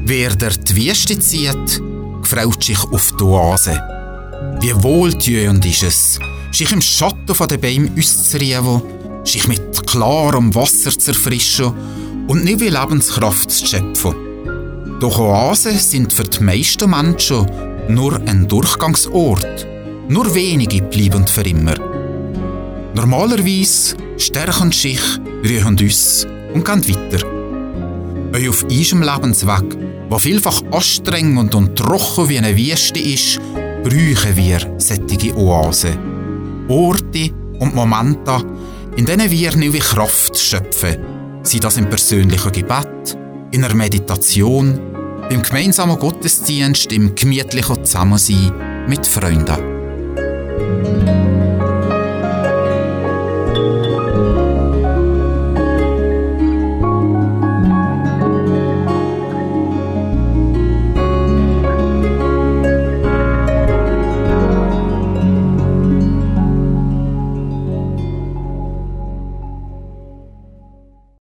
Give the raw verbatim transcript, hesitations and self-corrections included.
Wer durch die Wüste zieht, freut sich auf die Oase. Wie wohltuend ist es, sich im Schatten der Bäume auszuruhen, sich mit klarem Wasser zu erfrischen und neue Lebenskraft zu schöpfen. Doch Oasen sind für die meisten Menschen nur ein Durchgangsort. Nur wenige bleiben für immer. Normalerweise stärken sich, rühren uns und gehen weiter. Auch auf unserem Lebensweg, der vielfach anstrengend und trocken wie eine Wüste ist, brauchen wir solche Oasen. Orte und Momente, in denen wir neue Kraft schöpfen, sei das im persönlichen Gebet, in der Meditation, beim gemeinsamen Gottesdienst, im gemütlichen Zusammensein mit Freunden.